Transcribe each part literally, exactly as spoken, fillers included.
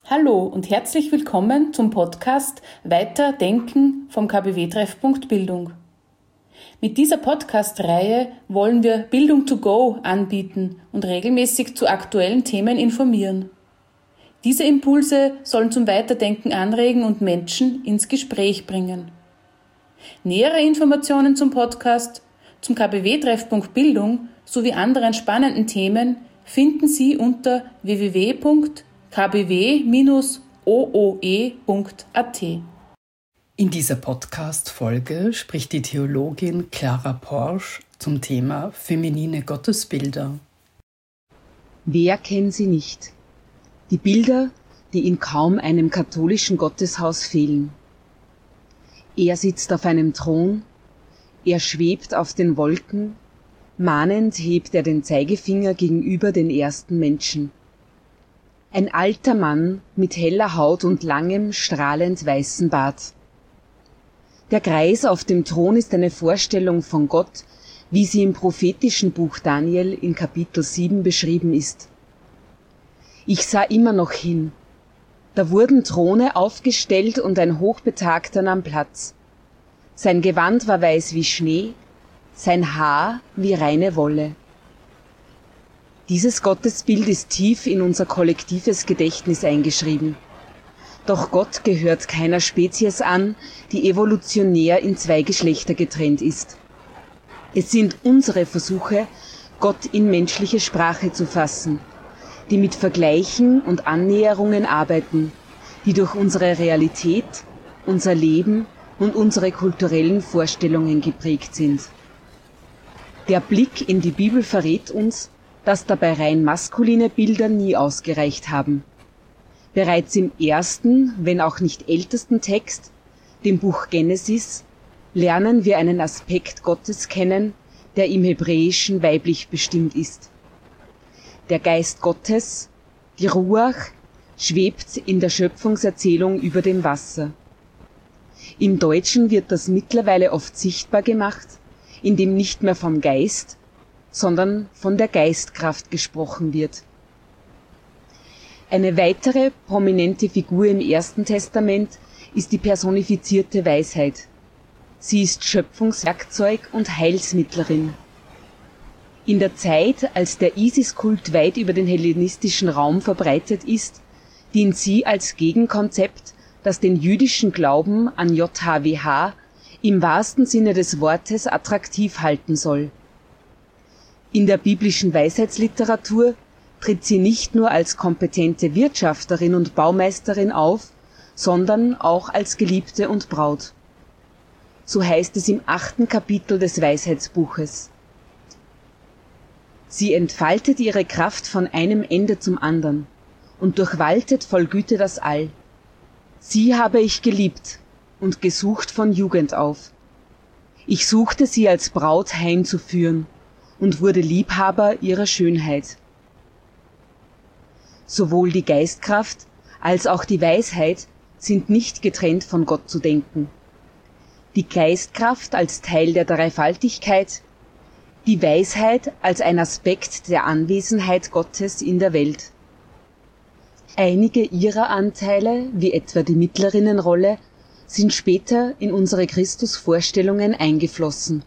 Hallo und herzlich willkommen zum Podcast Weiterdenken vom K B W-Treffpunkt Bildung. Mit dieser Podcast-Reihe wollen wir Bildung to go anbieten und regelmäßig zu aktuellen Themen informieren. Diese Impulse sollen zum Weiterdenken anregen und Menschen ins Gespräch bringen. Nähere Informationen zum Podcast, zum K B W-Treffpunkt Bildung sowie anderen spannenden Themen finden Sie unter w w w punkt k b w Bindestrich o o e punkt a t. In dieser Podcast-Folge spricht die Theologin Clara Porsch zum Thema feminine Gottesbilder. Wer kennt sie nicht? Die Bilder, die in kaum einem katholischen Gotteshaus fehlen. Er sitzt auf einem Thron, er schwebt auf den Wolken, mahnend hebt er den Zeigefinger gegenüber den ersten Menschen. Ein alter Mann mit heller Haut und langem, strahlend weißen Bart. Der Greis auf dem Thron ist eine Vorstellung von Gott, wie sie im prophetischen Buch Daniel in Kapitel sieben beschrieben ist. Ich sah immer noch hin. Da wurden Throne aufgestellt und ein Hochbetagter nahm Platz. Sein Gewand war weiß wie Schnee, sein Haar wie reine Wolle. Dieses Gottesbild ist tief in unser kollektives Gedächtnis eingeschrieben. Doch Gott gehört keiner Spezies an, die evolutionär in zwei Geschlechter getrennt ist. Es sind unsere Versuche, Gott in menschliche Sprache zu fassen, die mit Vergleichen und Annäherungen arbeiten, die durch unsere Realität, unser Leben und unsere kulturellen Vorstellungen geprägt sind. Der Blick in die Bibel verrät uns, dass dabei rein maskuline Bilder nie ausgereicht haben. Bereits im ersten, wenn auch nicht ältesten Text, dem Buch Genesis, lernen wir einen Aspekt Gottes kennen, der im Hebräischen weiblich bestimmt ist. Der Geist Gottes, die Ruach, schwebt in der Schöpfungserzählung über dem Wasser. Im Deutschen wird das mittlerweile oft sichtbar gemacht, indem nicht mehr vom Geist, sondern von der Geistkraft gesprochen wird. Eine weitere prominente Figur im Ersten Testament ist die personifizierte Weisheit. Sie ist Schöpfungswerkzeug und Heilsmittlerin. In der Zeit, als der Isis-Kult weit über den hellenistischen Raum verbreitet ist, dient sie als Gegenkonzept, das den jüdischen Glauben an J H W H im wahrsten Sinne des Wortes attraktiv halten soll. In der biblischen Weisheitsliteratur tritt sie nicht nur als kompetente Wirtschafterin und Baumeisterin auf, sondern auch als Geliebte und Braut. So heißt es im achten Kapitel des Weisheitsbuches. Sie entfaltet ihre Kraft von einem Ende zum anderen und durchwaltet voll Güte das All. Sie habe ich geliebt und gesucht von Jugend auf. Ich suchte sie als Braut heimzuführen und wurde Liebhaber ihrer Schönheit. Sowohl die Geistkraft als auch die Weisheit sind nicht getrennt von Gott zu denken. Die Geistkraft als Teil der Dreifaltigkeit, die Weisheit als ein Aspekt der Anwesenheit Gottes in der Welt. Einige ihrer Anteile, wie etwa die Mittlerinnenrolle, sind später in unsere Christusvorstellungen eingeflossen.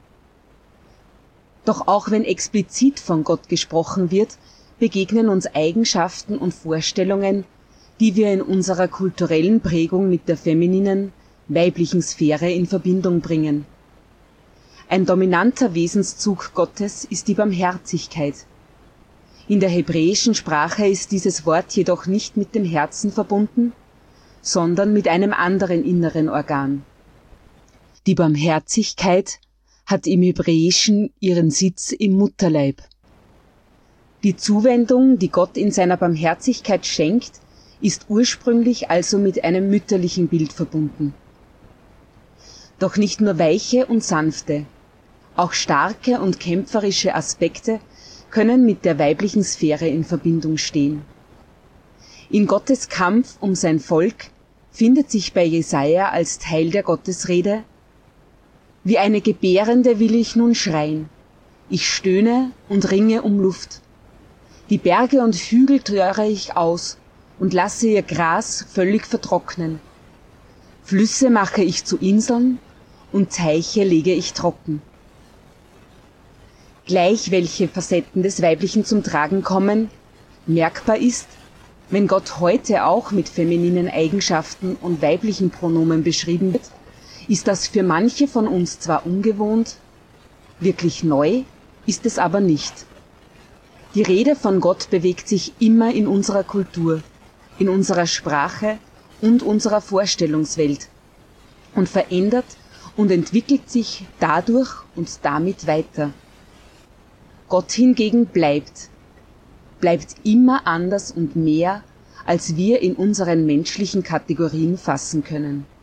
Doch auch wenn explizit von Gott gesprochen wird, begegnen uns Eigenschaften und Vorstellungen, die wir in unserer kulturellen Prägung mit der femininen, weiblichen Sphäre in Verbindung bringen. Ein dominanter Wesenszug Gottes ist die Barmherzigkeit. In der hebräischen Sprache ist dieses Wort jedoch nicht mit dem Herzen verbunden, sondern mit einem anderen inneren Organ. Die Barmherzigkeit hat im Hebräischen ihren Sitz im Mutterleib. Die Zuwendung, die Gott in seiner Barmherzigkeit schenkt, ist ursprünglich also mit einem mütterlichen Bild verbunden. Doch nicht nur weiche und sanfte, auch starke und kämpferische Aspekte können mit der weiblichen Sphäre in Verbindung stehen. In Gottes Kampf um sein Volk findet sich bei Jesaja als Teil der Gottesrede: Wie eine Gebärende will ich nun schreien, ich stöhne und ringe um Luft. Die Berge und Hügel töre ich aus, und lasse ihr Gras völlig vertrocknen. Flüsse mache ich zu Inseln und Teiche lege ich trocken. Gleich welche Facetten des Weiblichen zum Tragen kommen, merkbar ist, wenn Gott heute auch mit femininen Eigenschaften und weiblichen Pronomen beschrieben wird, ist das für manche von uns zwar ungewohnt, wirklich neu ist es aber nicht. Die Rede von Gott bewegt sich immer in unserer Kultur, in unserer Sprache und unserer Vorstellungswelt und verändert und entwickelt sich dadurch und damit weiter. Gott hingegen bleibt, bleibt immer anders und mehr, als wir in unseren menschlichen Kategorien fassen können.